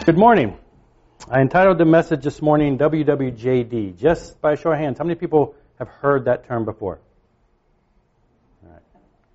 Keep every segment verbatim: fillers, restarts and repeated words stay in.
Good morning. I entitled the message this morning, W W J D. Just by a show of hands, how many people have heard that term before? All right.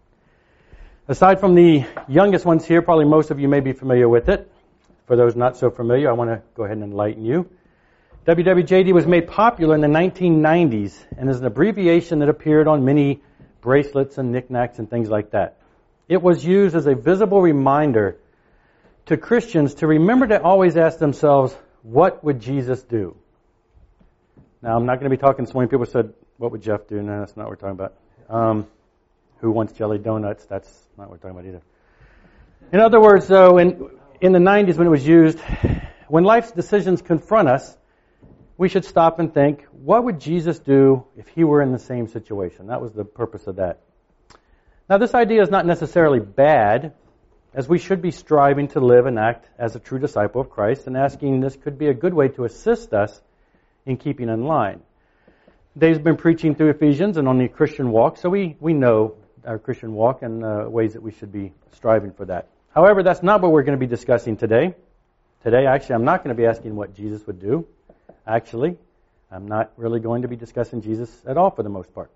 Aside from the youngest ones here, probably most of you may be familiar with it. For those not so familiar, I want to go ahead and enlighten you. W W J D was made popular in the nineteen nineties and is an abbreviation that appeared on many bracelets and knickknacks and things like that. It was used as a visible reminder to Christians to remember to always ask themselves, what would Jesus do? Now, I'm not going to be talking so many people said, what would Jeff do? No, that's not what we're talking about. Um, who wants jelly donuts? That's not what we're talking about either. In other words, though, in, in the nineties when it was used, when life's decisions confront us, we should stop and think, what would Jesus do if he were in the same situation? That was the purpose of that. Now, this idea is not necessarily bad, as we should be striving to live and act as a true disciple of Christ, and asking this could be a good way to assist us in keeping in line. Dave's been preaching through Ephesians and on the Christian walk, so we, we know our Christian walk and uh, ways that we should be striving for that. However, that's not what we're going to be discussing today. Today, actually, I'm not going to be asking what Jesus would do. Actually, I'm not really going to be discussing Jesus at all for the most part.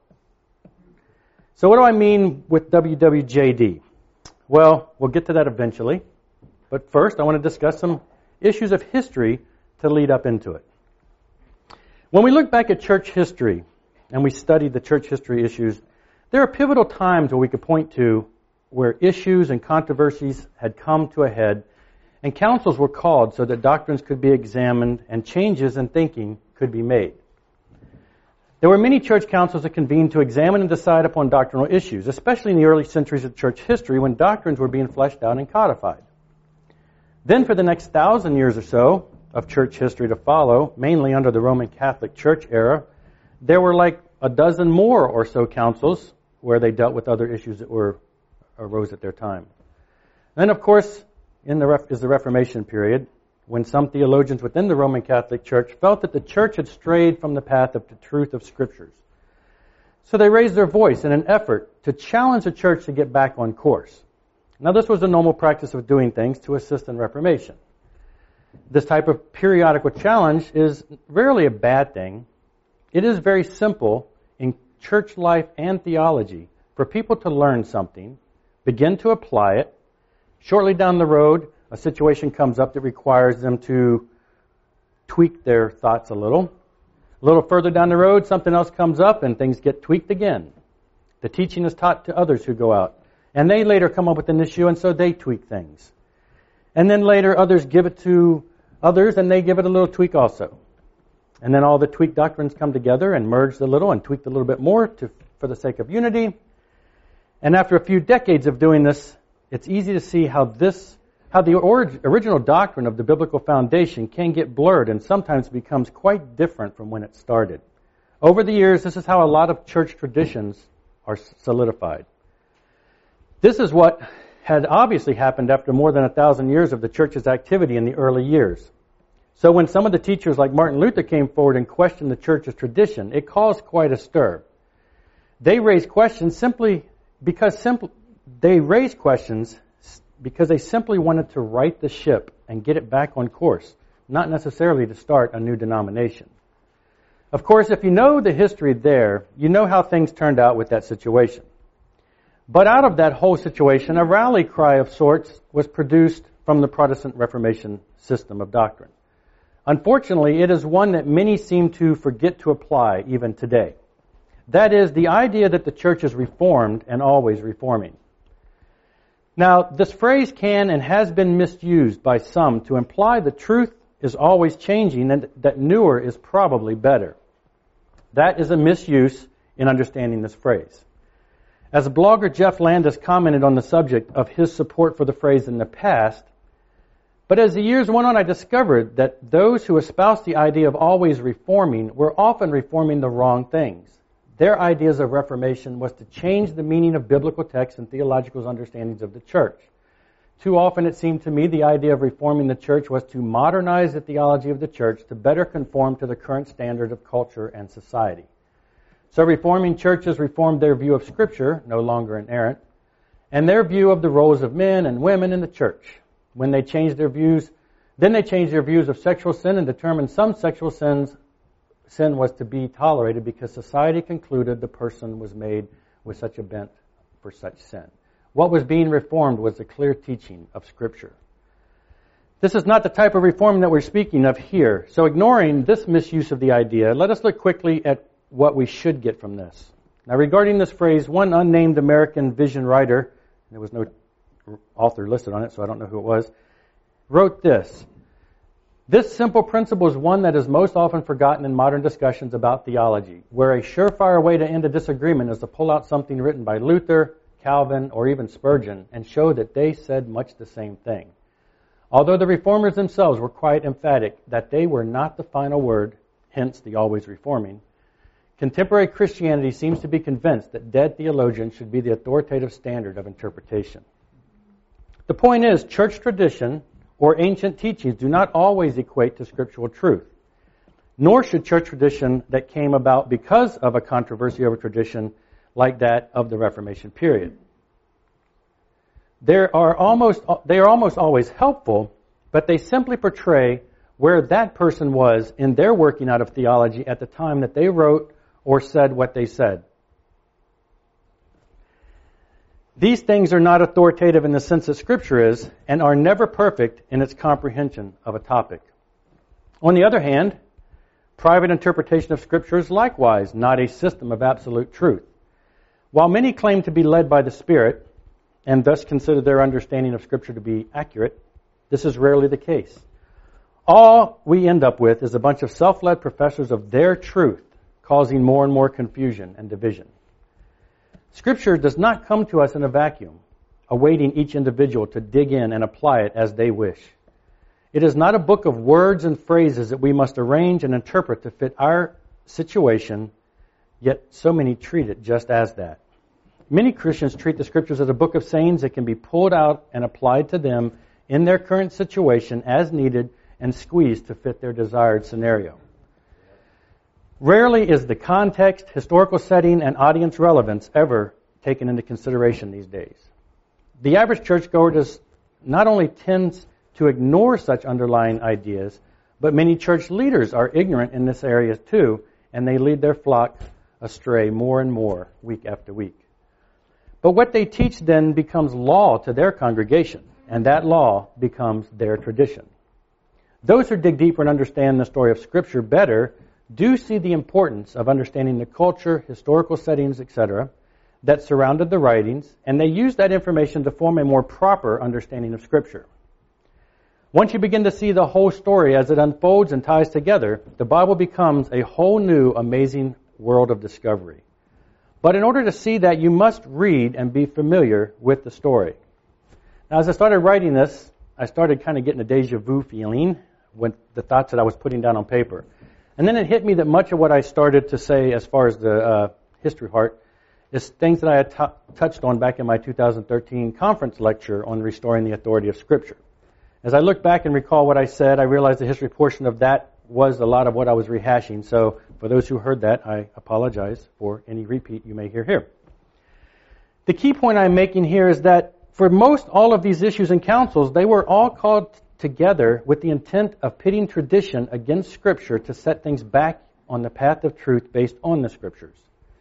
So what do I mean with W W J D? Well, we'll get to that eventually. But first, I want to discuss some issues of history to lead up into it. When we look back at church history, and we study the church history issues, there are pivotal times where we could point to where issues and controversies had come to a head, and councils were called so that doctrines could be examined and changes in thinking could be made. There were many church councils that convened to examine and decide upon doctrinal issues, especially in the early centuries of church history when doctrines were being fleshed out and codified. Then for the next thousand years or so of church history to follow, mainly under the Roman Catholic Church era, there were like a dozen more or so councils where they dealt with other issues that were arose at their time. Then, of course, in the is the Reformation period, when some theologians within the Roman Catholic Church felt that the church had strayed from the path of the truth of Scriptures. So they raised their voice in an effort to challenge the church to get back on course. Now, this was a normal practice of doing things to assist in Reformation. This type of periodical challenge is rarely a bad thing. It is very simple in church life and theology for people to learn something, begin to apply it. Shortly down the road, a situation comes up that requires them to tweak their thoughts a little. A little further down the road, something else comes up and things get tweaked again. The teaching is taught to others who go out. And they later come up with an issue, and so they tweak things. And then later others give it to others, and they give it a little tweak also. And then all the tweaked doctrines come together and merged a little and tweaked a little bit more to, for the sake of unity. And after a few decades of doing this, it's easy to see how this how the orig- original doctrine of the biblical foundation can get blurred and sometimes becomes quite different from when it started. Over the years, this is how a lot of church traditions are solidified. This is what had obviously happened after more than a thousand years of the church's activity in the early years. So when some of the teachers like Martin Luther came forward and questioned the church's tradition, it caused quite a stir. They raised questions simply because simple, they raised questions because they simply wanted to right the ship and get it back on course, not necessarily to start a new denomination. Of course, if you know the history there, you know how things turned out with that situation. But out of that whole situation, a rally cry of sorts was produced from the Protestant Reformation system of doctrine. Unfortunately, it is one that many seem to forget to apply even today. That is, the idea that the church is reformed and always reforming. Now, this phrase can and has been misused by some to imply the truth is always changing and that newer is probably better. That is a misuse in understanding this phrase. As blogger Jeff Landis commented on the subject of his support for the phrase in the past, but as the years went on, I discovered that those who espoused the idea of always reforming were often reforming the wrong things. Their ideas of reformation was to change the meaning of biblical texts and theological understandings of the church. Too often it seemed to me the idea of reforming the church was to modernize the theology of the church to better conform to the current standard of culture and society. So reforming churches reformed their view of Scripture, no longer inerrant, and their view of the roles of men and women in the church. When they changed their views Then they changed their views of sexual sin and determined some sexual sins sin was to be tolerated because society concluded the person was made with such a bent for such sin. What was being reformed was the clear teaching of Scripture. This is not the type of reform that we're speaking of here. So ignoring this misuse of the idea, let us look quickly at what we should get from this. Now regarding this phrase, one unnamed American vision writer, there was no author listed on it, so I don't know who it was, wrote this: "This simple principle is one that is most often forgotten in modern discussions about theology, where a surefire way to end a disagreement is to pull out something written by Luther, Calvin, or even Spurgeon and show that they said much the same thing. Although the reformers themselves were quite emphatic that they were not the final word, hence the always reforming, contemporary Christianity seems to be convinced that dead theologians should be the authoritative standard of interpretation." The point is, church tradition or ancient teachings do not always equate to scriptural truth, nor should church tradition that came about because of a controversy over tradition like that of the Reformation period. There are almost, they are almost always helpful, but they simply portray where that person was in their working out of theology at the time that they wrote or said what they said. These things are not authoritative in the sense that Scripture is, and are never perfect in its comprehension of a topic. On the other hand, private interpretation of Scripture is likewise not a system of absolute truth. While many claim to be led by the Spirit, and thus consider their understanding of Scripture to be accurate, this is rarely the case. All we end up with is a bunch of self-led professors of their truth, causing more and more confusion and division. Scripture does not come to us in a vacuum, awaiting each individual to dig in and apply it as they wish. It is not a book of words and phrases that we must arrange and interpret to fit our situation, yet so many treat it just as that. Many Christians treat the Scriptures as a book of sayings that can be pulled out and applied to them in their current situation as needed and squeezed to fit their desired scenario. Rarely is the context, historical setting, and audience relevance ever taken into consideration these days. The average churchgoer does not only tends to ignore such underlying ideas, but many church leaders are ignorant in this area too, and they lead their flock astray more and more week after week. But what they teach then becomes law to their congregation, and that law becomes their tradition. Those who dig deeper and understand the story of Scripture better do see the importance of understanding the culture, historical settings, et cetera, that surrounded the writings, and they use that information to form a more proper understanding of Scripture. Once you begin to see the whole story as it unfolds and ties together, the Bible becomes a whole new, amazing world of discovery. But in order to see that, you must read and be familiar with the story. Now, as I started writing this, I started kind of getting a deja vu feeling with the thoughts that I was putting down on paper. And then it hit me that much of what I started to say as far as the uh, history part is things that I had t- touched on back in my two thousand thirteen conference lecture on restoring the authority of Scripture. As I look back and recall what I said, I realized the history portion of that was a lot of what I was rehashing. So for those who heard that, I apologize for any repeat you may hear here. The key point I'm making here is that for most all of these issues and councils, they were all called together with the intent of pitting tradition against Scripture to set things back on the path of truth based on the Scriptures.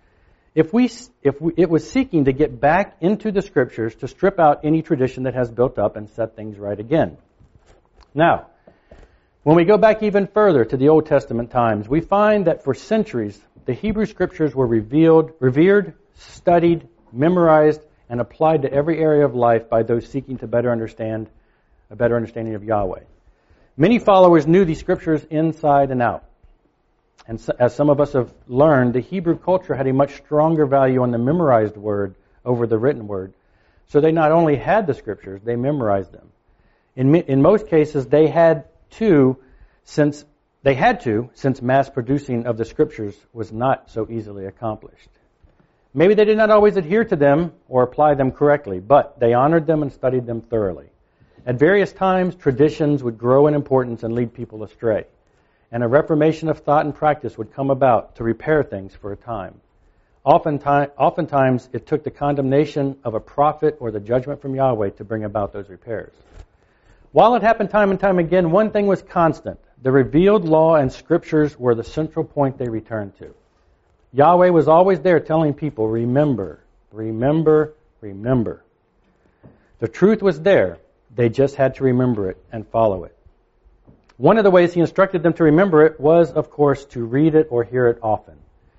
If we, if we, it was seeking to get back into the Scriptures to strip out any tradition that has built up and set things right again. Now, when we go back even further to the Old Testament times, we find that for centuries, the Hebrew Scriptures were revealed, revered, studied, memorized, and applied to every area of life by those seeking to better understand a better understanding of Yahweh. Many followers knew these Scriptures inside and out. And so, as some of us have learned, the Hebrew culture had a much stronger value on the memorized word over the written word. So they not only had the Scriptures, they memorized them. In, in most cases, they had to, since they had to, since mass producing of the Scriptures was not so easily accomplished. Maybe they did not always adhere to them or apply them correctly, but they honored them and studied them thoroughly. At various times, traditions would grow in importance and lead people astray, and a reformation of thought and practice would come about to repair things for a time. Oftentimes, oftentimes, it took the condemnation of a prophet or the judgment from Yahweh to bring about those repairs. While it happened time and time again, one thing was constant. The revealed law and scriptures were the central point they returned to. Yahweh was always there telling people, remember, remember, remember. The truth was there. They just had to remember it and follow it. One of the ways he instructed them to remember it was, of course, to read it or hear it often.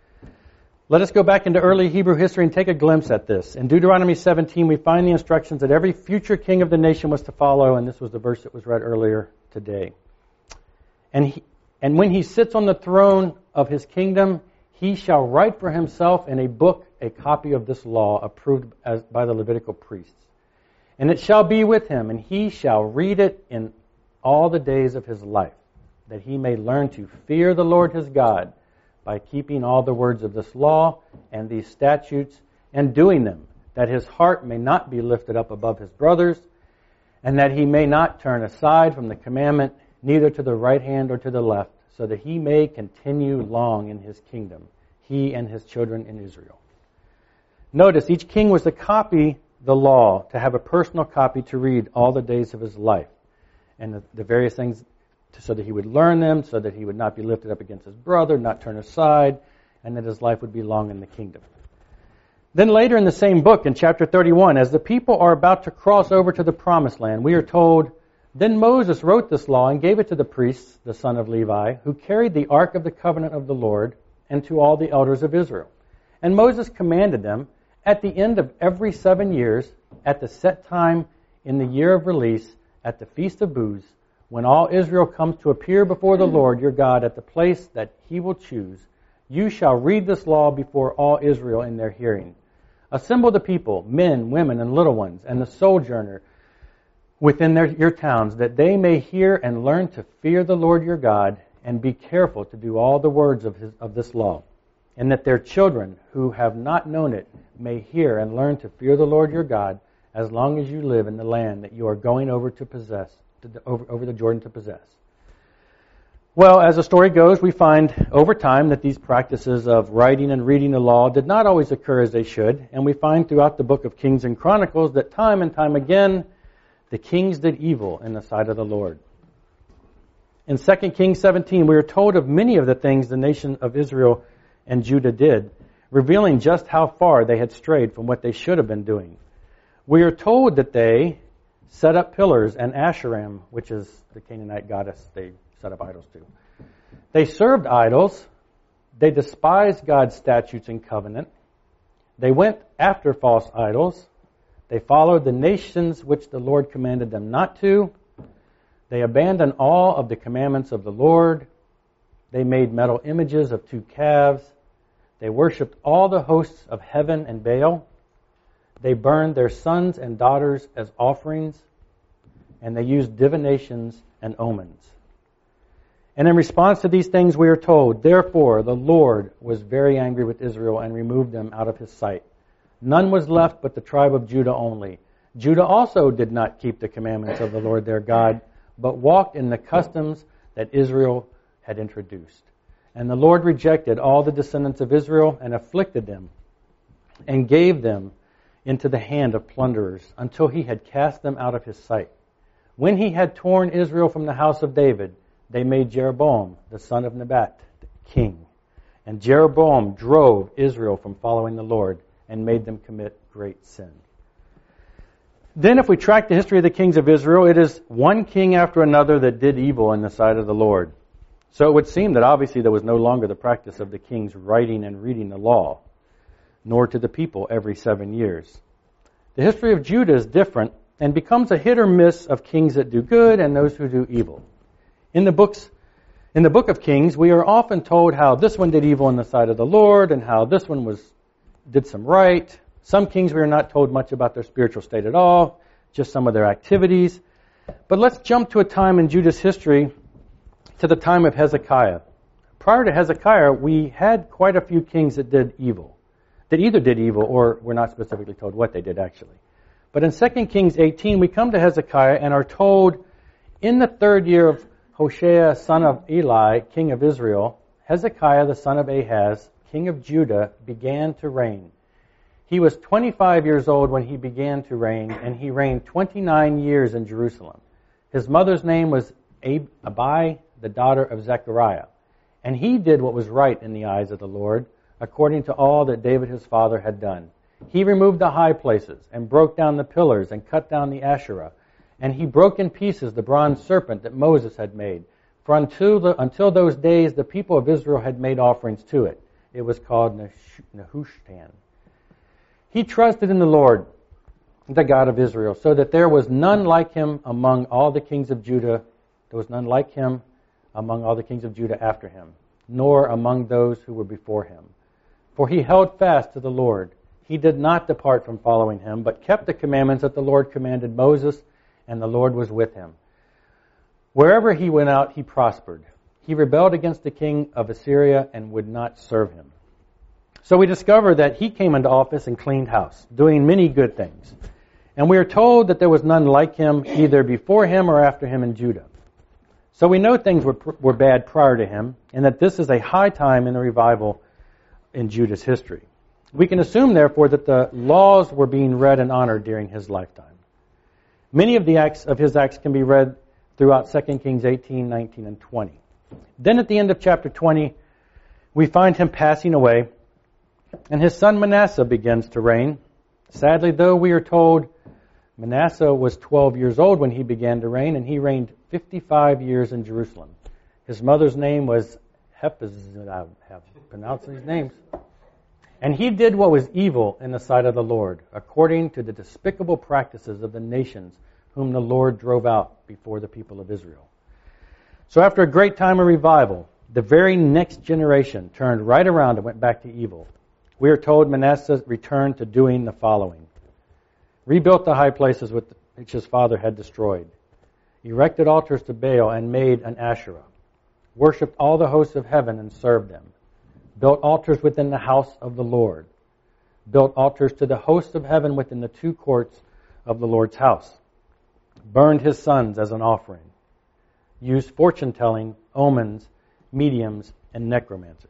Let us go back into early Hebrew history and take a glimpse at this. In Deuteronomy seventeen, we find the instructions that every future king of the nation was to follow, and this was the verse that was read earlier today. And he, and when he sits on the throne of his kingdom, he shall write for himself in a book a copy of this law approved as by the Levitical priests. And it shall be with him, and he shall read it in all the days of his life, that he may learn to fear the Lord his God by keeping all the words of this law and these statutes and doing them, that his heart may not be lifted up above his brothers, and that he may not turn aside from the commandment, neither to the right hand or to the left, so that he may continue long in his kingdom, he and his children in Israel. Notice, each king was to copy the law, to have a personal copy to read all the days of his life, and the, the various things so that he would learn them, so that he would not be lifted up against his brother, not turn aside, and that his life would be long in the kingdom. Then later in the same book, in chapter thirty-one, as the people are about to cross over to the promised land, we are told, then Moses wrote this law and gave it to the priests, the son of Levi, who carried the ark of the covenant of the Lord, and to all the elders of Israel. And Moses commanded them, at the end of every seven years, at the set time in the year of release, at the Feast of Booths, when all Israel comes to appear before the Lord your God at the place that he will choose, you shall read this law before all Israel in their hearing. Assemble the people, men, women, and little ones, and the sojourner within their, your towns, that they may hear and learn to fear the Lord your God, and be careful to do all the words of, his, of this law, and that their children who have not known it may hear and learn to fear the Lord your God, as long as you live in the land that you are going over to possess, to the, over, over the Jordan to possess. Well, as the story goes, we find over time that these practices of writing and reading the law did not always occur as they should, and we find throughout the book of Kings and Chronicles that time and time again, the kings did evil in the sight of the Lord. In Second Kings seventeen, we are told of many of the things the nation of Israel and Judah did, revealing just how far they had strayed from what they should have been doing. We are told that they set up pillars and Asherim, which is the Canaanite goddess they set up idols to. They served idols. They despised God's statutes and covenant. They went after false idols. They followed the nations which the Lord commanded them not to. They abandoned all of the commandments of the Lord. They made metal images of two calves. They worshipped all the hosts of heaven and Baal. They burned their sons and daughters as offerings, and they used divinations and omens. And in response to these things we are told, therefore the Lord was very angry with Israel and removed them out of his sight. None was left but the tribe of Judah only. Judah also did not keep the commandments of the Lord their God, but walked in the customs that Israel had introduced. And the Lord rejected all the descendants of Israel and afflicted them and gave them into the hand of plunderers until he had cast them out of his sight. When he had torn Israel from the house of David, they made Jeroboam, the son of Nebat, king. And Jeroboam drove Israel from following the Lord and made them commit great sin. Then if we track the history of the kings of Israel, it is one king after another that did evil in the sight of the Lord. So it would seem that obviously there was no longer the practice of the kings writing and reading the law, nor to the people every seven years. The history of Judah is different and becomes a hit or miss of kings that do good and those who do evil. In the books, in the book of Kings, we are often told how this one did evil in the sight of the Lord and how this one was did some right. Some kings we are not told much about their spiritual state at all, just some of their activities. But let's jump to a time in Judah's history, to the time of Hezekiah. Prior to Hezekiah, we had quite a few kings that did evil, that either did evil or were not specifically told what they did actually. But in Second Kings eighteen, we come to Hezekiah and are told, in the third year of Hoshea, son of Eli, king of Israel, Hezekiah, the son of Ahaz, king of Judah, began to reign. He was twenty-five years old when he began to reign, and he reigned twenty-nine years in Jerusalem. His mother's name was Abi, the daughter of Zechariah. And he did what was right in the eyes of the Lord, according to all that David his father had done. He removed the high places, and broke down the pillars, and cut down the Asherah. And he broke in pieces the bronze serpent that Moses had made. For until, the, until those days the people of Israel had made offerings to it. It was called Nehushtan. He trusted in the Lord, the God of Israel, so that there was none like him among all the kings of Judah. There was none like him among all the kings of Judah after him, nor among those who were before him. For he held fast to the Lord. He did not depart from following him, but kept the commandments that the Lord commanded Moses, and the Lord was with him. Wherever he went out, he prospered. He rebelled against the king of Assyria and would not serve him. So we discover that he came into office and cleaned house, doing many good things. And we are told that there was none like him, either before him or after him in Judah. So we know things were, were bad prior to him, and that this is a high time in the revival in Judah's history. We can assume, therefore, that the laws were being read and honored during his lifetime. Many of the acts of his acts can be read throughout Second Kings eighteen, nineteen, and twenty. Then at the end of chapter twenty, we find him passing away, and his son Manasseh begins to reign. Sadly, though, we are told Manasseh was twelve years old when he began to reign, and he reigned fifty-five years in Jerusalem. His mother's name was Hephzibah. I have pronounced these names. And he did what was evil in the sight of the Lord, according to the despicable practices of the nations whom the Lord drove out before the people of Israel. So after a great time of revival, the very next generation turned right around and went back to evil. We are told Manasseh returned to doing the following. Rebuilt the high places which his father had destroyed. Erected altars to Baal and made an Asherah. Worshipped all the hosts of heaven and served them. Built altars within the house of the Lord. Built altars to the hosts of heaven within the two courts of the Lord's house. Burned his sons as an offering. Used fortune-telling, omens, mediums, and necromancers.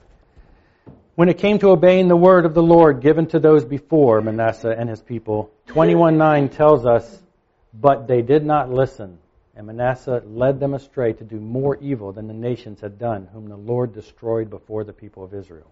When it came to obeying the word of the Lord given to those before Manasseh and his people, twenty-one nine tells us, but they did not listen, and Manasseh led them astray to do more evil than the nations had done, whom the Lord destroyed before the people of Israel.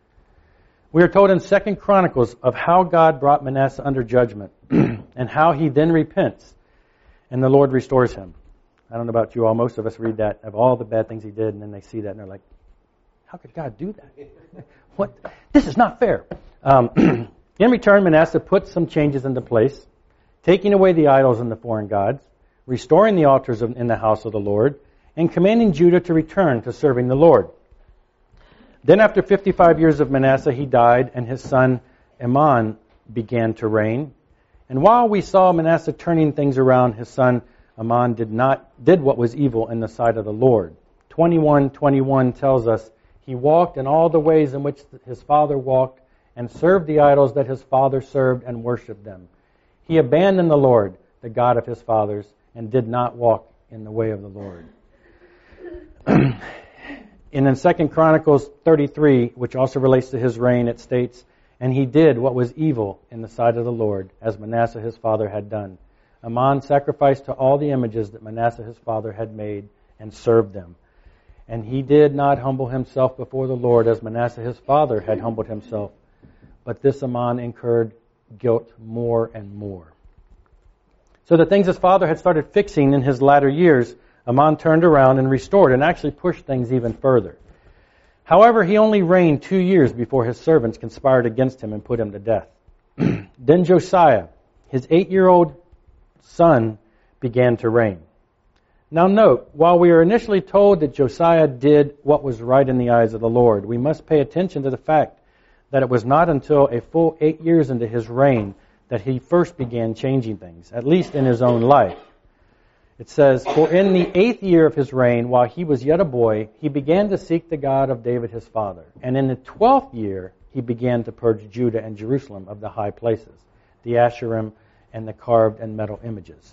We are told in Second Chronicles of how God brought Manasseh under judgment, and how he then repents, and the Lord restores him. I don't know about you all, most of us read that, of all the bad things he did, and then they see that, and they're like, how could God do that? What? This is not fair. Um, in return, Manasseh put some changes into place, taking away the idols and the foreign gods, restoring the altars in the house of the Lord, and commanding Judah to return to serving the Lord. Then after fifty-five years of Manasseh, he died, and his son Amon began to reign. And while we saw Manasseh turning things around, his son Amon did not did what was evil in the sight of the Lord. twenty-one twenty-one tells us, he walked in all the ways in which his father walked, and served the idols that his father served, and worshipped them. He abandoned the Lord, the God of his fathers, and did not walk in the way of the Lord. And in Second Chronicles thirty-three, which also relates to his reign, it states, and he did what was evil in the sight of the Lord, as Manasseh his father had done. Amon sacrificed to all the images that Manasseh his father had made, and served them. And he did not humble himself before the Lord, as Manasseh his father had humbled himself. But this Amon incurred guilt more and more. So the things his father had started fixing in his latter years, Amon turned around and restored, and actually pushed things even further. However, he only reigned two years before his servants conspired against him and put him to death. Then Josiah, his eight-year-old son, began to reign. Now note, while we are initially told that Josiah did what was right in the eyes of the Lord, we must pay attention to the fact that it was not until a full eight years into his reign that he first began changing things, at least in his own life. It says, for in the eighth year of his reign, while he was yet a boy, he began to seek the God of David his father. And in the twelfth year, he began to purge Judah and Jerusalem of the high places, the Asherim, and the carved and metal images.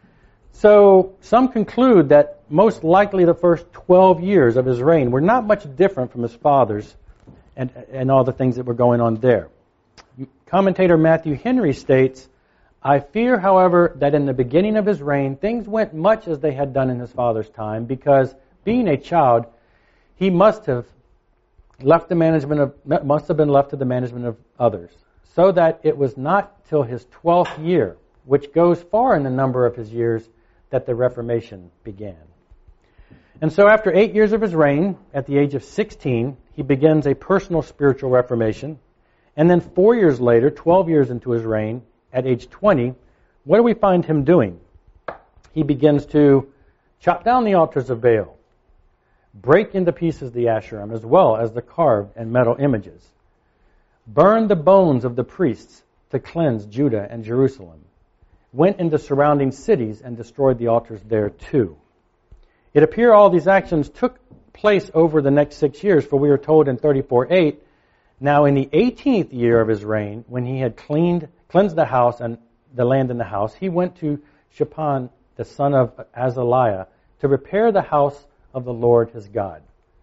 So some conclude that most likely the first twelve years of his reign were not much different from his father's and, and all the things that were going on there. Commentator Matthew Henry states, I fear, however, that in the beginning of his reign, things went much as they had done in his father's time, because being a child, he must have left the management of, must have been left to the management of others, so that it was not till his twelfth year, which goes far in the number of his years, that the Reformation began. And so after eight years of his reign, at the age of sixteen, he begins a personal spiritual reformation. And then four years later, twelve years into his reign, at age twenty, what do we find him doing? He begins to chop down the altars of Baal, break into pieces the Asherim, as well as the carved and metal images, burn the bones of the priests to cleanse Judah and Jerusalem, went into surrounding cities and destroyed the altars there too. It appears all these actions took place over the next six years, for we are told in thirty-four eight, now in the eighteenth year of his reign, when he had cleaned, cleansed the house and the land in the house, he went to Shaphan, the son of Azaliah, to repair the house of the Lord his God.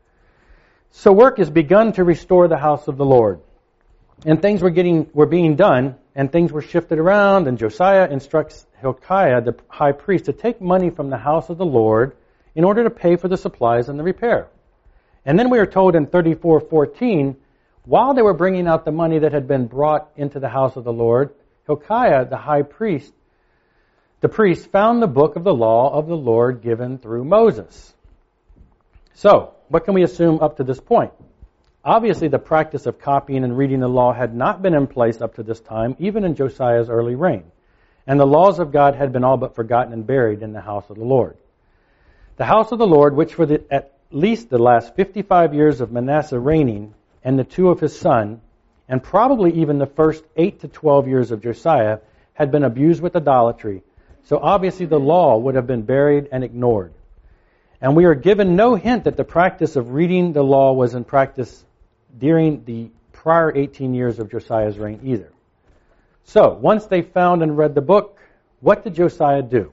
So work is begun to restore the house of the Lord. And things were getting were being done, and things were shifted around, and Josiah instructs Hilkiah, the high priest, to take money from the house of the Lord in order to pay for the supplies and the repair. And then we are told in thirty-four fourteen, while they were bringing out the money that had been brought into the house of the Lord, Hilkiah, the high priest, the priest, found the book of the law of the Lord given through Moses. So, what can we assume up to this point? Obviously, the practice of copying and reading the law had not been in place up to this time, even in Josiah's early reign. And the laws of God had been all but forgotten and buried in the house of the Lord. The house of the Lord, which for the, at least the last fifty-five years of Manasseh reigning, and the two of his son, and probably even the first eight to twelve years of Josiah, had been abused with idolatry. So obviously the law would have been buried and ignored. And we are given no hint that the practice of reading the law was in practice during the prior eighteen years of Josiah's reign either. So, once they found and read the book, what did Josiah do?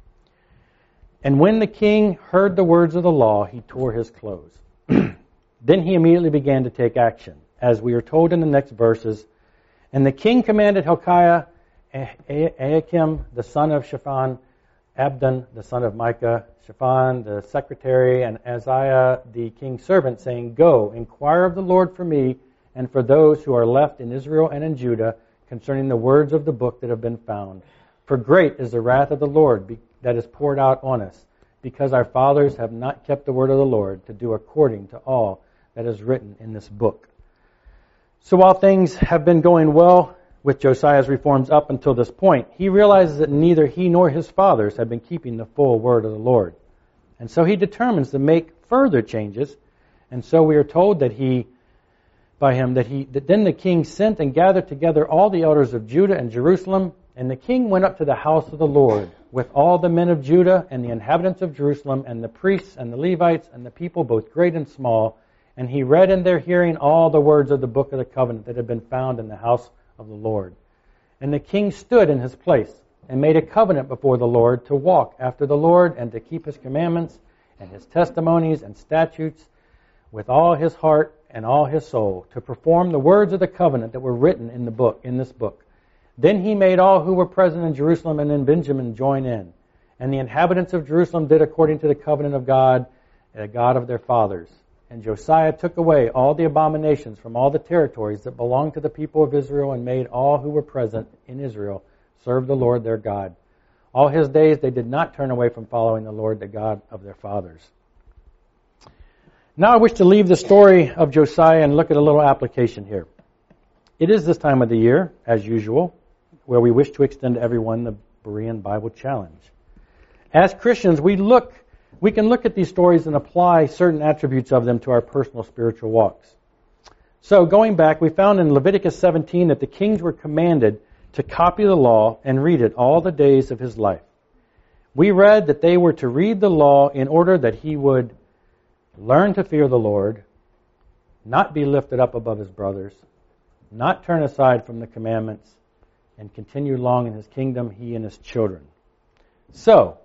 And when the king heard the words of the law, he tore his clothes. Then he immediately began to take action, as we are told in the next verses. And the king commanded Hilkiah, Ahikam, the son of Shaphan, Abdon, the son of Micah, Shaphan, the secretary, and Azariah, the king's servant, saying, Go, inquire of the Lord for me and for those who are left in Israel and in Judah concerning the words of the book that have been found. For great is the wrath of the Lord that is poured out on us, because our fathers have not kept the word of the Lord to do according to all that is written in this book. So while things have been going well with Josiah's reforms up until this point, he realizes that neither he nor his fathers have been keeping the full word of the Lord. And so he determines to make further changes. And so we are told that he, by him, that he, that then the king sent and gathered together all the elders of Judah and Jerusalem, and the king went up to the house of the Lord with all the men of Judah and the inhabitants of Jerusalem and the priests and the Levites and the people, both great and small, and he read in their hearing all the words of the book of the covenant that had been found in the house of the Lord. And the king stood in his place and made a covenant before the Lord to walk after the Lord and to keep his commandments and his testimonies and statutes with all his heart and all his soul, to perform the words of the covenant that were written in the book, in this book. Then he made all who were present in Jerusalem and in Benjamin join in. And the inhabitants of Jerusalem did according to the covenant of God, the God of their fathers. And Josiah took away all the abominations from all the territories that belonged to the people of Israel, and made all who were present in Israel serve the Lord their God. All his days they did not turn away from following the Lord, the God of their fathers. Now I wish to leave the story of Josiah and look at a little application here. It is this time of the year, as usual, where we wish to extend to everyone the Berean Bible Challenge. As Christians, we look We can look at these stories and apply certain attributes of them to our personal spiritual walks. So going back, we found in Leviticus seventeen that the kings were commanded to copy the law and read it all the days of his life. We read that they were to read the law in order that he would learn to fear the Lord, not be lifted up above his brothers, not turn aside from the commandments, and continue long in his kingdom, he and his children. So,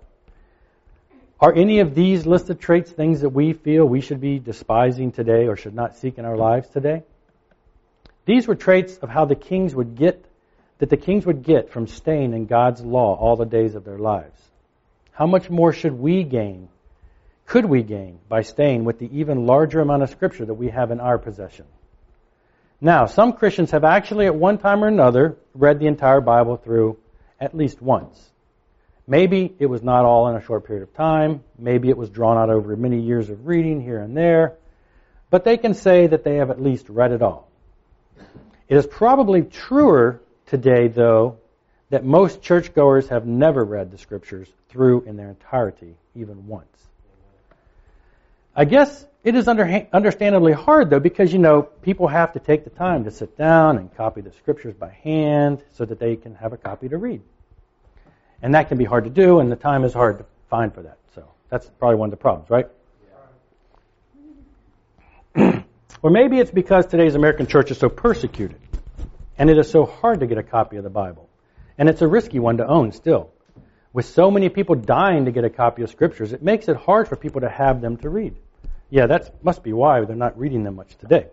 are any of these listed traits things that we feel we should be despising today or should not seek in our lives today? These were traits of how the kings would get that the kings would get from staying in God's law all the days of their lives? How much more should we gain, could we gain, by staying with the even larger amount of Scripture that we have in our possession? Now, some Christians have actually at one time or another read the entire Bible through at least once. Maybe it was not all in a short period of time. Maybe it was drawn out over many years of reading here and there. But they can say that they have at least read it all. It is probably truer today, though, that most churchgoers have never read the Scriptures through in their entirety, even once. I guess it is under, understandably hard, though, because, you know, people have to take the time to sit down and copy the Scriptures by hand so that they can have a copy to read. And that can be hard to do, and the time is hard to find for that. So that's probably one of the problems, right? Yeah. Or maybe it's because today's American church is so persecuted, and it is so hard to get a copy of the Bible. And it's a risky one to own still. With so many people dying to get a copy of Scriptures, it makes it hard for people to have them to read. Yeah, that must be why they're not reading them much today.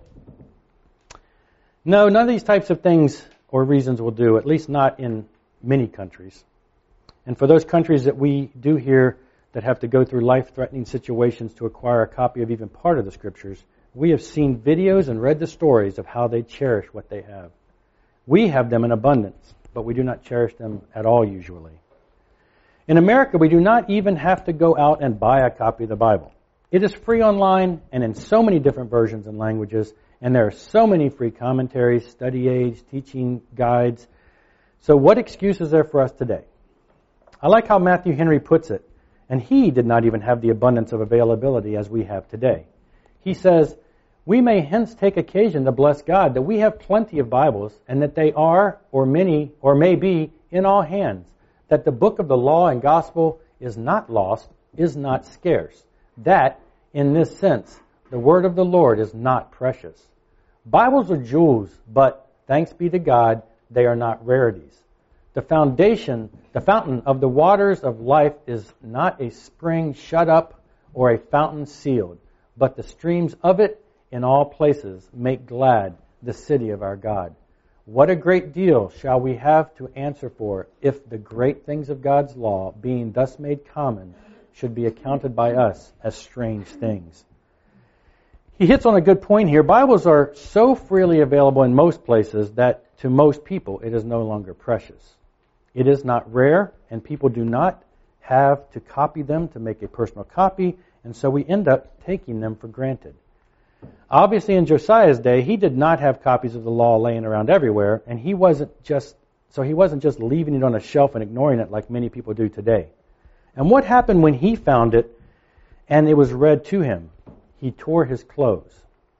No, none of these types of things or reasons will do, at least not in many countries. And for those countries that we do hear that have to go through life-threatening situations to acquire a copy of even part of the Scriptures, we have seen videos and read the stories of how they cherish what they have. We have them in abundance, but we do not cherish them at all usually. In America, we do not even have to go out and buy a copy of the Bible. It is free online and in so many different versions and languages, and there are so many free commentaries, study aids, teaching guides. So what excuse is there for us today? I like how Matthew Henry puts it, and he did not even have the abundance of availability as we have today. He says, "We may hence take occasion to bless God that we have plenty of Bibles, and that they are, or many, or may be, in all hands, that the book of the law and gospel is not lost, is not scarce, that, in this sense, the word of the Lord is not precious. Bibles are jewels, but, thanks be to God, they are not rarities. The foundation, the fountain of the waters of life is not a spring shut up or a fountain sealed, but the streams of it in all places make glad the city of our God. What a great deal shall we have to answer for if the great things of God's law, being thus made common, should be accounted by us as strange things." He hits on a good point here. Bibles are so freely available in most places that to most people it is no longer precious. It is not rare, and people do not have to copy them to make a personal copy, and so we end up taking them for granted. Obviously, in Josiah's day, he did not have copies of the law laying around everywhere, and he wasn't just so he wasn't just leaving it on a shelf and ignoring it like many people do today. And what happened when he found it and it was read to him? He tore his clothes.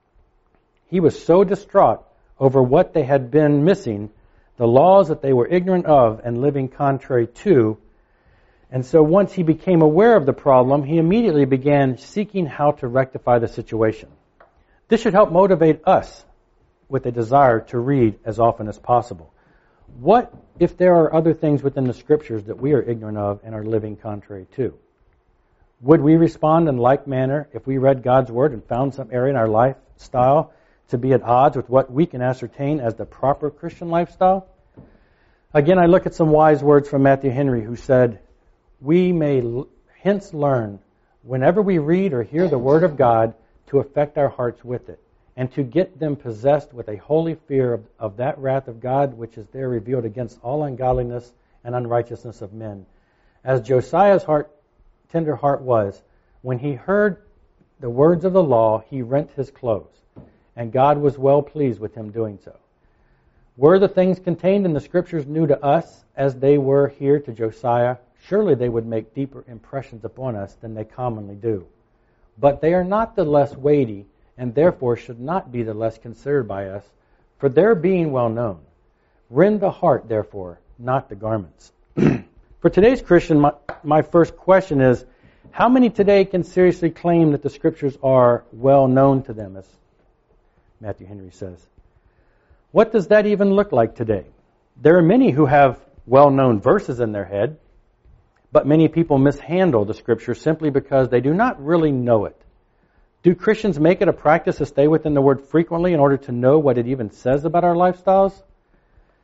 He was so distraught over what they had been missing, the laws that they were ignorant of and living contrary to. And so once he became aware of the problem, he immediately began seeking how to rectify the situation. This should help motivate us with a desire to read as often as possible. What if there are other things within the Scriptures that we are ignorant of and are living contrary to? Would we respond in like manner if we read God's Word and found some area in our lifestyle to be at odds with what we can ascertain as the proper Christian lifestyle? Again, I look at some wise words from Matthew Henry, who said, "We may hence learn, whenever we read or hear the Word of God, to affect our hearts with it, and to get them possessed with a holy fear of, of that wrath of God which is there revealed against all ungodliness and unrighteousness of men. As Josiah's heart, tender heart was, when he heard the words of the law, he rent his clothes, and God was well pleased with him doing so." Were the things contained in the Scriptures new to us as they were here to Josiah? Surely they would make deeper impressions upon us than they commonly do. But they are not the less weighty, and therefore should not be the less considered by us, for their being well known. Rend the heart, therefore, not the garments. For today's Christian, my, my first question is, how many today can seriously claim that the Scriptures are well known to them, as Matthew Henry says? What does that even look like today? There are many who have well-known verses in their head, but many people mishandle the Scripture simply because they do not really know it. Do Christians make it a practice to stay within the Word frequently in order to know what it even says about our lifestyles?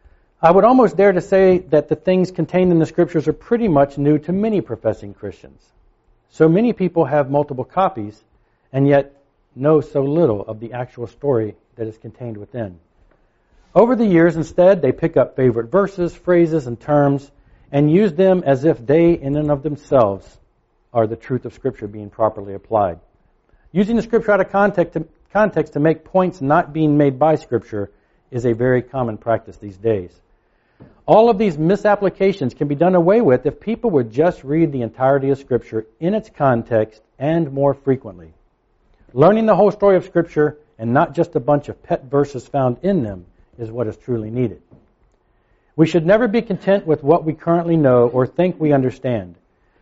I would almost dare to say that the things contained in the Scriptures are pretty much new to many professing Christians. So many people have multiple copies and yet know so little of the actual story that is contained within. Over the years, instead, they pick up favorite verses, phrases, and terms and use them as if they, in and of themselves, are the truth of Scripture being properly applied. Using the Scripture out of context to, context to make points not being made by Scripture is a very common practice these days. All of these misapplications can be done away with if people would just read the entirety of Scripture in its context and more frequently. Learning the whole story of Scripture and not just a bunch of pet verses found in them is what is truly needed. We should never be content with what we currently know or think we understand.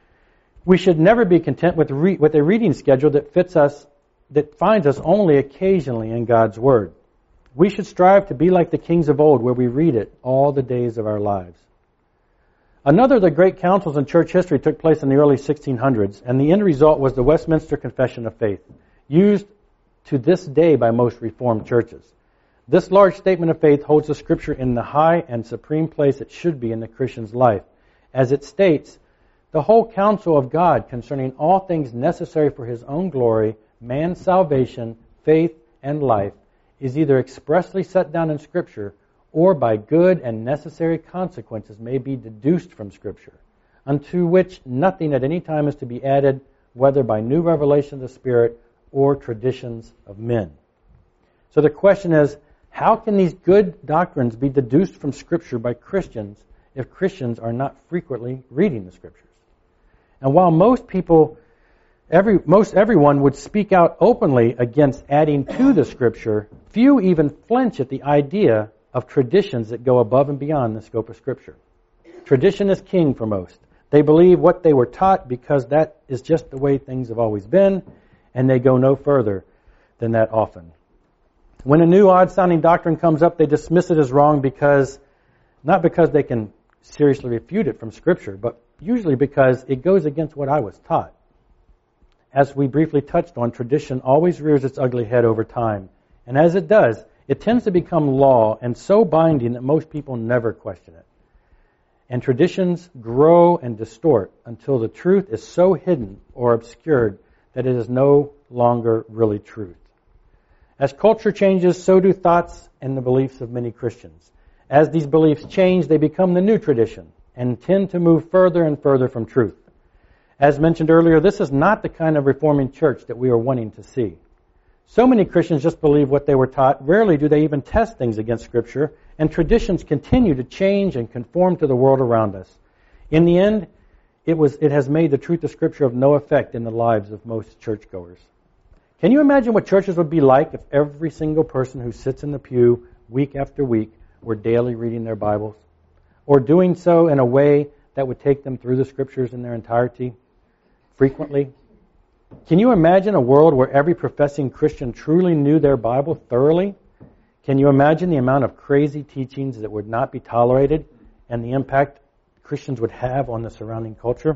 We should never be content with, re- with a reading schedule that fits us, that finds us only occasionally in God's Word. We should strive to be like the kings of old, where we read it all the days of our lives. Another of the great councils in church history took place in the early sixteen hundreds, and the end result was the Westminster Confession of Faith, used to this day by most Reformed churches. This large statement of faith holds the Scripture in the high and supreme place it should be in the Christian's life, as it states, the whole counsel of God concerning all things necessary for His own glory, man's salvation, faith, and life, is either expressly set down in Scripture or by good and necessary consequences may be deduced from Scripture, unto which nothing at any time is to be added, whether by new revelation of the Spirit or traditions of men. So the question is, how can these good doctrines be deduced from Scripture by Christians if Christians are not frequently reading the Scriptures? And while most people, every, most everyone would speak out openly against adding to the Scripture, few even flinch at the idea of traditions that go above and beyond the scope of Scripture. Tradition is king for most. They believe what they were taught because that is just the way things have always been, and they go no further than that often. When a new odd-sounding doctrine comes up, they dismiss it as wrong because, not because they can seriously refute it from Scripture, but usually because it goes against what I was taught. As we briefly touched on, tradition always rears its ugly head over time. And as it does, it tends to become law and so binding that most people never question it. And traditions grow and distort until the truth is so hidden or obscured that it is no longer really truth. As culture changes, so do thoughts and the beliefs of many Christians. As these beliefs change, they become the new tradition and tend to move further and further from truth. As mentioned earlier, this is not the kind of reforming church that we are wanting to see. So many Christians just believe what they were taught. Rarely do they even test things against Scripture, and traditions continue to change and conform to the world around us. In the end, it was it has made the truth of Scripture of no effect in the lives of most churchgoers. Can you imagine what churches would be like if every single person who sits in the pew week after week were daily reading their Bibles, or doing so in a way that would take them through the Scriptures in their entirety frequently? Can you imagine a world where every professing Christian truly knew their Bible thoroughly? Can you imagine the amount of crazy teachings that would not be tolerated and the impact Christians would have on the surrounding culture?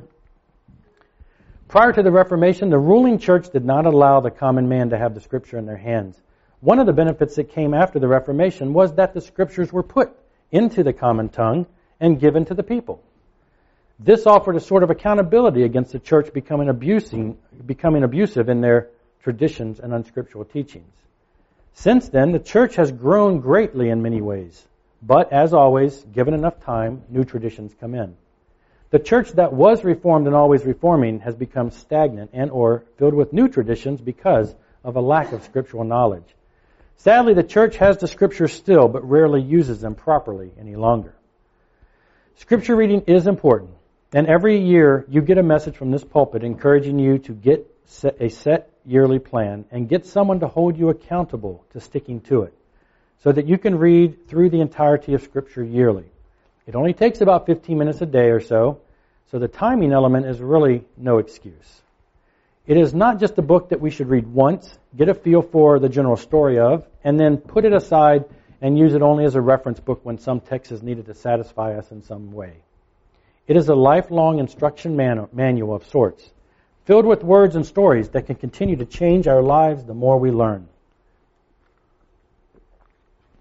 Prior to the Reformation, the ruling church did not allow the common man to have the Scripture in their hands. One of the benefits that came after the Reformation was that the Scriptures were put into the common tongue and given to the people. This offered a sort of accountability against the church becoming abusing, becoming abusive in their traditions and unscriptural teachings. Since then, the church has grown greatly in many ways. But, as always, given enough time, new traditions come in. The church that was reformed and always reforming has become stagnant and or filled with new traditions because of a lack of scriptural knowledge. Sadly, the church has the Scriptures still, but rarely uses them properly any longer. Scripture reading is important. And every year you get a message from this pulpit encouraging you to get a set yearly plan and get someone to hold you accountable to sticking to it so that you can read through the entirety of Scripture yearly. It only takes about fifteen minutes a day or so, so the timing element is really no excuse. It is not just a book that we should read once, get a feel for the general story of, and then put it aside and use it only as a reference book when some text is needed to satisfy us in some way. It is a lifelong instruction manu- manual of sorts, filled with words and stories that can continue to change our lives the more we learn.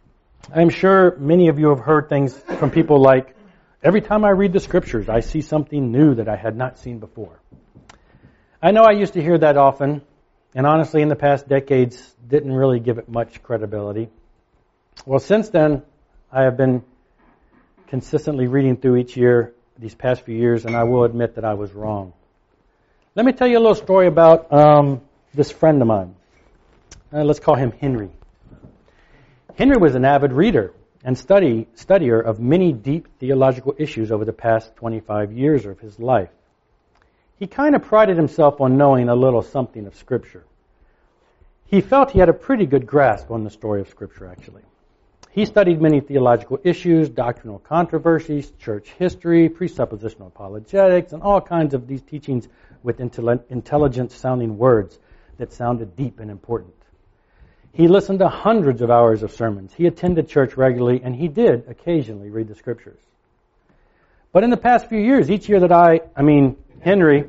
I'm sure many of you have heard things from people like, every time I read the scriptures, I see something new that I had not seen before. I know I used to hear that often, and honestly, in the past decades, didn't really give it much credibility. Well, since then, I have been consistently reading through each year, these past few years, and I will admit that I was wrong. Let me tell you a little story about um, this friend of mine. Uh, let's call him Henry. Henry was an avid reader and study studier of many deep theological issues over the past twenty-five years of his life. He kind of prided himself on knowing a little something of Scripture. He felt he had a pretty good grasp on the story of Scripture, actually. He studied many theological issues, doctrinal controversies, church history, presuppositional apologetics, and all kinds of these teachings with intelligent-sounding words that sounded deep and important. He listened to hundreds of hours of sermons. He attended church regularly, and he did occasionally read the Scriptures. But in the past few years, each year that I, I mean, Henry,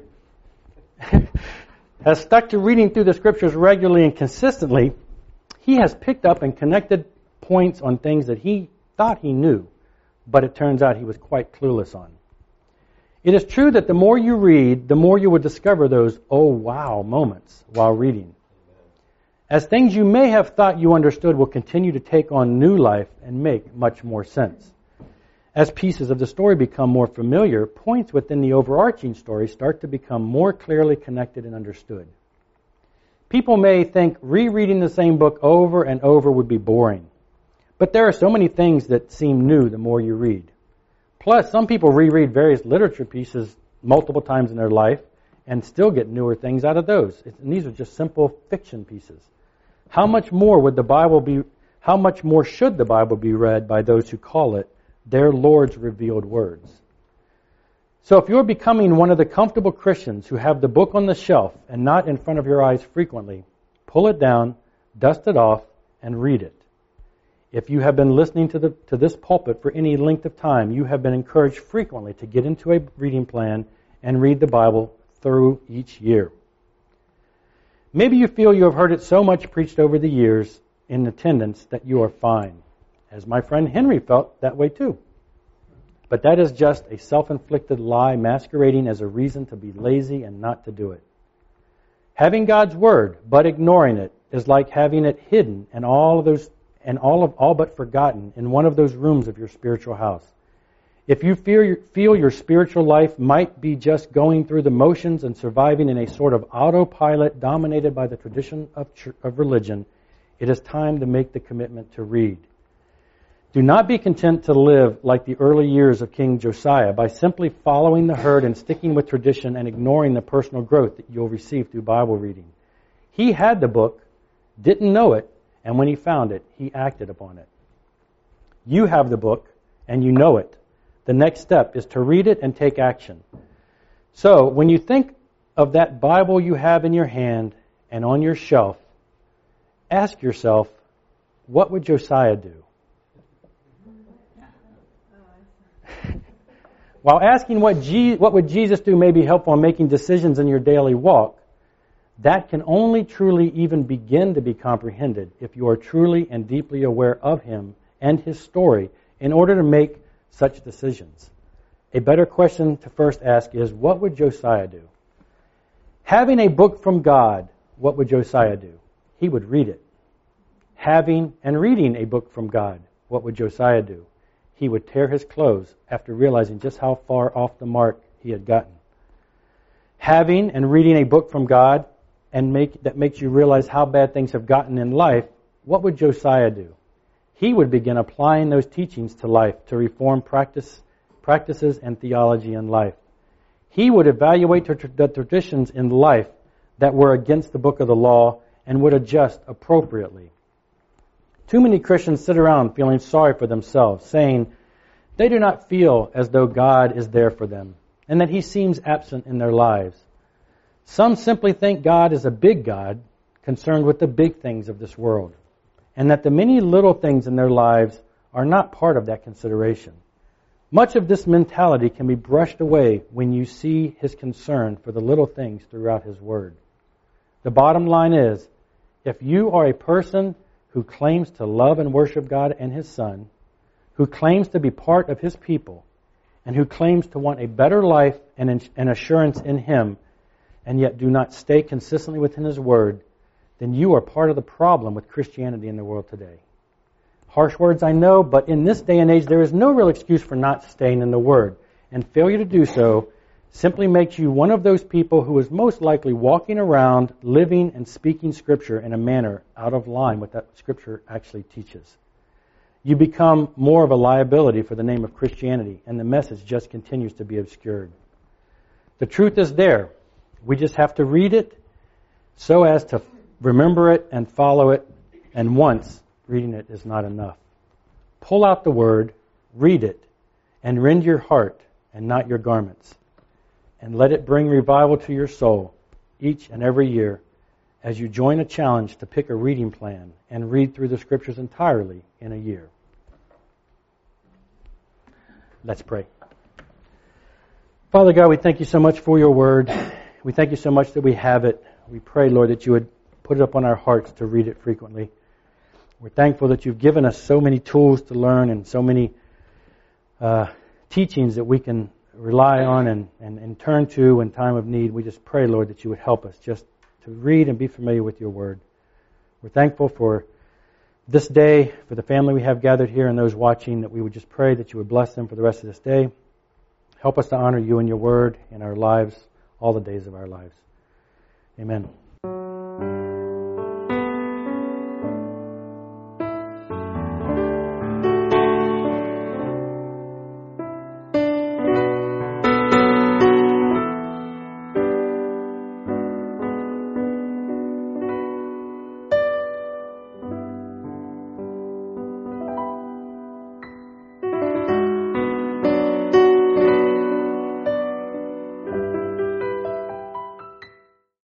has stuck to reading through the Scriptures regularly and consistently, he has picked up and connected points on things that he thought he knew, but it turns out he was quite clueless on. It is true that the more you read, the more you will discover those oh wow moments while reading. As things you may have thought you understood will continue to take on new life and make much more sense. As pieces of the story become more familiar, points within the overarching story start to become more clearly connected and understood. People may think rereading the same book over and over would be boring. But there are so many things that seem new the more you read. Plus, some people reread various literature pieces multiple times in their life and still get newer things out of those. And these are just simple fiction pieces. How much more would the Bible be, how much more should the Bible be read by those who call it their Lord's revealed words? So if you're becoming one of the comfortable Christians who have the book on the shelf and not in front of your eyes frequently, pull it down, dust it off, and read it. If you have been listening to the to this pulpit for any length of time, you have been encouraged frequently to get into a reading plan and read the Bible through each year. Maybe you feel you have heard it so much preached over the years in attendance that you are fine, as my friend Henry felt that way too. But that is just a self-inflicted lie masquerading as a reason to be lazy and not to do it. Having God's Word but ignoring it is like having it hidden and all of those and all of all but forgotten in one of those rooms of your spiritual house. If you feel, feel your spiritual life might be just going through the motions and surviving in a sort of autopilot dominated by the tradition of, of religion, it is time to make the commitment to read. Do not be content to live like the early years of King Josiah by simply following the herd and sticking with tradition and ignoring the personal growth that you'll receive through Bible reading. He had the book, didn't know it, and when he found it, he acted upon it. You have the book, and you know it. The next step is to read it and take action. So, when you think of that Bible you have in your hand and on your shelf, ask yourself, what would Josiah do? While asking what, Je- what would Jesus do may be helpful in making decisions in your daily walk, that can only truly even begin to be comprehended if you are truly and deeply aware of Him and His story in order to make such decisions. A better question to first ask is, what would Josiah do? Having a book from God, what would Josiah do? He would read it. Having and reading a book from God, what would Josiah do? He would tear his clothes after realizing just how far off the mark he had gotten. Having and reading a book from God and make that makes you realize how bad things have gotten in life, what would Josiah do? He would begin applying those teachings to life to reform practice, practices and theology in life. He would evaluate the traditions in life that were against the book of the law and would adjust appropriately. Too many Christians sit around feeling sorry for themselves, saying they do not feel as though God is there for them and that He seems absent in their lives. Some simply think God is a big God concerned with the big things of this world, and that the many little things in their lives are not part of that consideration. Much of this mentality can be brushed away when you see His concern for the little things throughout His Word. The bottom line is, if you are a person who claims to love and worship God and His Son, who claims to be part of His people, and who claims to want a better life and an assurance in Him, and yet do not stay consistently within His Word, then you are part of the problem with Christianity in the world today. Harsh words, I know, but in this day and age, there is no real excuse for not staying in the Word. And failure to do so simply makes you one of those people who is most likely walking around, living and speaking Scripture in a manner out of line with what Scripture actually teaches. You become more of a liability for the name of Christianity, and the message just continues to be obscured. The truth is there. We just have to read it so as to remember it and follow it, and once reading it is not enough. Pull out the Word, read it, and rend your heart and not your garments, and let it bring revival to your soul each and every year as you join a challenge to pick a reading plan and read through the Scriptures entirely in a year. Let's pray. Father God, we thank you so much for your Word. We thank you so much that we have it. We pray, Lord, that you would put it up on our hearts to read it frequently. We're thankful that you've given us so many tools to learn and so many uh, teachings that we can rely on and, and, and turn to in time of need. We just pray, Lord, that you would help us just to read and be familiar with your Word. We're thankful for this day, for the family we have gathered here and those watching, that we would just pray that you would bless them for the rest of this day. Help us to honor you and your Word in our lives, all the days of our lives. Amen.